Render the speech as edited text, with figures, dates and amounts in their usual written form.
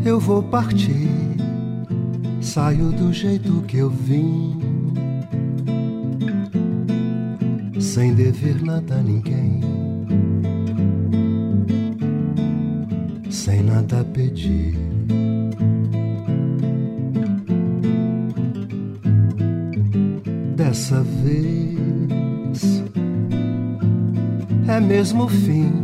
eu vou partir, saio do jeito que eu vim, sem dever nada a ninguém, sem nada pedir. Dessa vez é mesmo o fim,